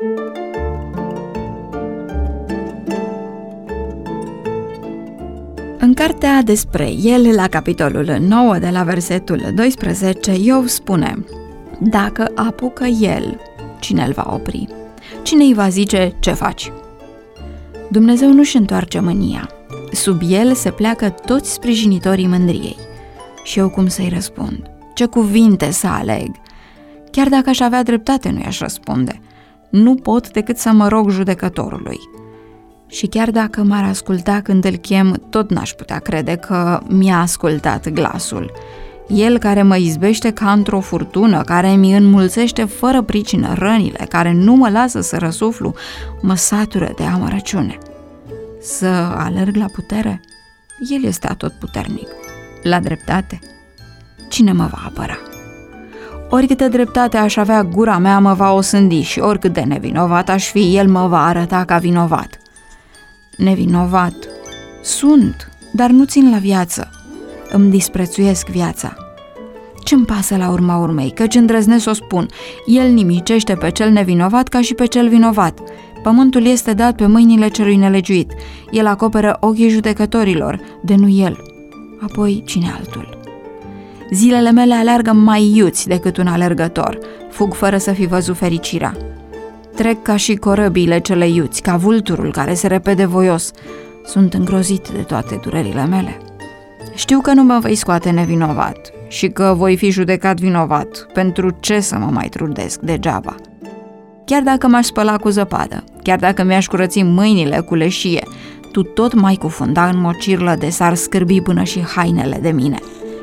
În cartea despre el, la capitolul 9, de la versetul 12, Iov spune: dacă apucă el, cine îl va opri? Cine îi va zice ce faci? Dumnezeu nu-și întoarce mânia. Sub el se pleacă toți sprijinitorii mândriei. Și eu cum să-i răspund? Ce cuvinte să aleg? Chiar dacă aș avea dreptate, nu i-aș răspunde. Nu pot decât să mă rog judecătorului. Și chiar dacă m-ar asculta când îl chem, tot n-aș putea crede că mi-a ascultat glasul. El care mă izbește ca într-o furtună, care mi înmulțește fără pricină rănile, care nu mă lasă să răsuflu, mă satură de amărăciune. Să alerg la putere? El este atotputernic. La dreptate? Cine mă va apăra? Oricâtă dreptate aș avea, gura mea mă va osândi și oricât de nevinovat aș fi, el mă va arăta ca vinovat. Nevinovat sunt, dar nu țin la viață. Îmi disprețuiesc viața. Ce-mi pasă la urma urmei, căci îndrăznesc să o spun, el nimicește pe cel nevinovat ca și pe cel vinovat. Pământul este dat pe mâinile celui nelegiuit. El acoperă ochii judecătorilor, de nu el. Apoi cine altul? Zilele mele aleargă mai iuți decât un alergător. Fug fără să fi văzut fericirea. Trec ca și corăbiile cele iuți, ca vulturul care se repede voios. Sunt îngrozit de toate durerile mele. Știu că nu mă vei scoate nevinovat și că voi fi judecat vinovat. Pentru ce să mă mai trudesc degeaba? Chiar dacă m-aș spăla cu zăpadă, chiar dacă mi-aș curăți mâinile cu leșie, tu tot m-ai cufunda în mocirlă de s-ar scârbi până și hainele de mine.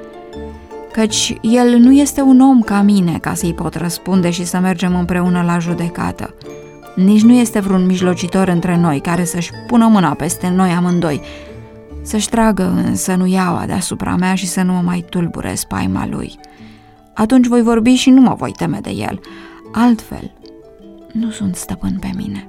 Căci el nu este un om ca mine ca să-i pot răspunde și să mergem împreună la judecată. Nici nu este vreun mijlocitor între noi care să-și pună mâna peste noi amândoi, să-și tragă însă nuiaua deasupra mea și să nu mă mai tulbure spaima lui. Atunci voi vorbi și nu mă voi teme de el. Altfel, nu sunt stăpân pe mine.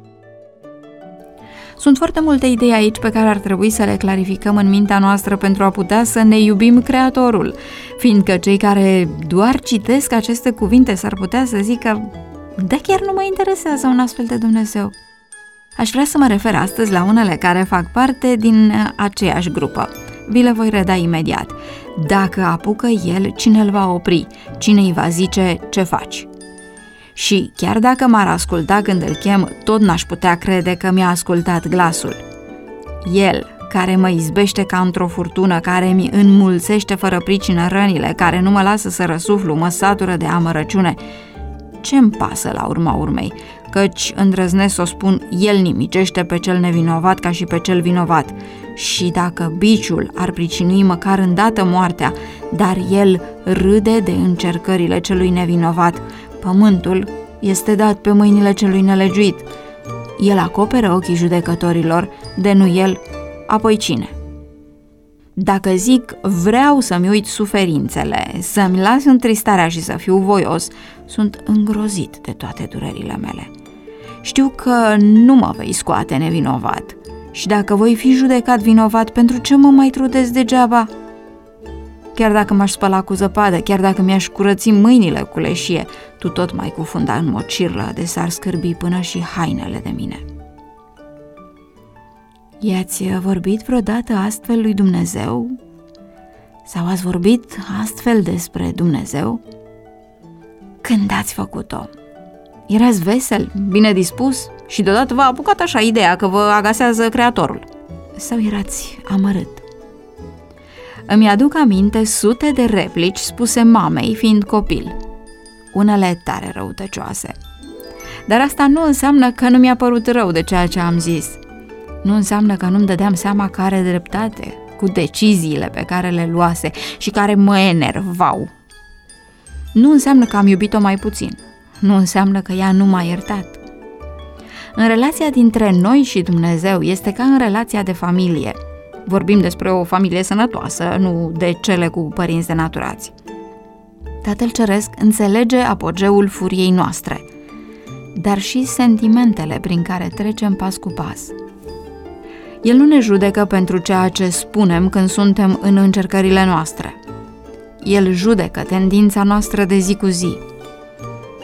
Sunt foarte multe idei aici pe care ar trebui să le clarificăm în mintea noastră pentru a putea să ne iubim Creatorul, fiindcă cei care doar citesc aceste cuvinte s-ar putea să zică: da, chiar nu mă interesează un astfel de Dumnezeu. Aș vrea să mă refer astăzi la unele care fac parte din aceeași grupă. Vi le voi reda imediat. Dacă apucă el, cine îl va opri? Cine îi va zice ce faci? Și chiar dacă m-ar asculta când îl chem, tot n-aș putea crede că mi-a ascultat glasul. El, care mă izbește ca într-o furtună, care mi înmulțește fără pricină rănile, care nu mă lasă să răsuflu, mă satură de amărăciune. Ce-mi pasă la urma urmei? Căci îndrăznesc să o spun, el nimicește pe cel nevinovat ca și pe cel vinovat. Și dacă biciul ar pricinui măcar îndată moartea, dar el râde de încercările celui nevinovat, pământul este dat pe mâinile celui nelegiuit. El acoperă ochii judecătorilor, de nu el, apoi cine? Dacă zic, vreau să-mi uit suferințele, să-mi las întristarea și să fiu voios, sunt îngrozit de toate durerile mele. Știu că nu mă vei scoate nevinovat și dacă voi fi judecat vinovat, pentru ce mă mai trudesc degeaba? Chiar dacă m-aș spăla cu zăpadă, chiar dacă mi-aș curăți mâinile cu leșie, tu tot m-ai cufunda în mocirlă de s-ar scârbi până și hainele de mine. I-ați vorbit vreodată astfel lui Dumnezeu? Sau ați vorbit astfel despre Dumnezeu? Când ați făcut-o? Erați vesel, bine dispus și deodată v-a apucat așa ideea că vă agasează Creatorul? Sau erați amărât? Îmi aduc aminte sute de replici spuse mamei fiind copil, unele tare răutăcioase. Dar asta nu înseamnă că nu mi-a părut rău de ceea ce am zis. Nu înseamnă că nu-mi dădeam seama că are dreptate cu deciziile pe care le luase și care mă enervau. Nu înseamnă că am iubit-o mai puțin. Nu înseamnă că ea nu m-a iertat. În relația dintre noi și Dumnezeu este ca în relația de familie. Vorbim despre o familie sănătoasă, nu de cele cu părinți denaturați. Tatăl Ceresc înțelege apogeul furiei noastre, dar și sentimentele prin care trecem pas cu pas. El nu ne judecă pentru ceea ce spunem când suntem în încercările noastre. El judecă tendința noastră de zi cu zi.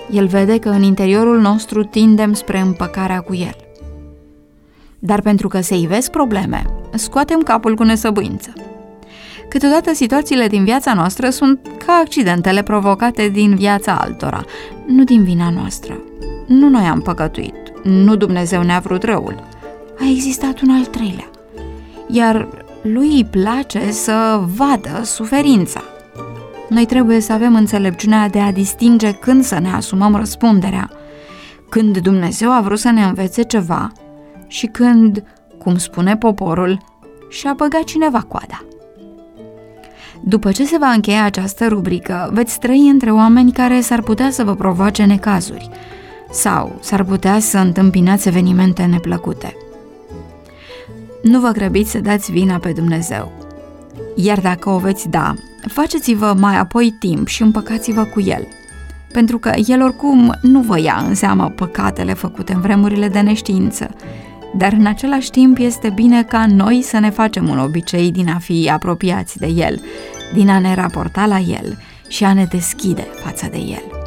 El vede că în interiorul nostru tindem spre împăcarea cu El. Dar pentru că se ivesc probleme, scoatem capul cu nesăbuință. Câteodată situațiile din viața noastră sunt ca accidentele provocate din viața altora, nu din vina noastră. Nu noi am păcătuit, nu Dumnezeu ne-a vrut răul. A existat un al treilea, iar lui îi place să vadă suferința. Noi trebuie să avem înțelepciunea de a distinge când să ne asumăm răspunderea, când Dumnezeu a vrut să ne învețe ceva și când, cum spune poporul, și-a băgat cineva coada. După ce se va încheia această rubrică, veți trăi între oameni care s-ar putea să vă provoace necazuri sau s-ar putea să întâmpinați evenimente neplăcute. Nu vă grăbiți să dați vina pe Dumnezeu, iar dacă o veți da, faceți-vă mai apoi timp și împăcați-vă cu El, pentru că El oricum nu vă ia în seamă păcatele făcute în vremurile de neștiință, dar în același timp este bine ca noi să ne facem un obicei din a fi apropiați de El, din a ne raporta la El și a ne deschide față de El.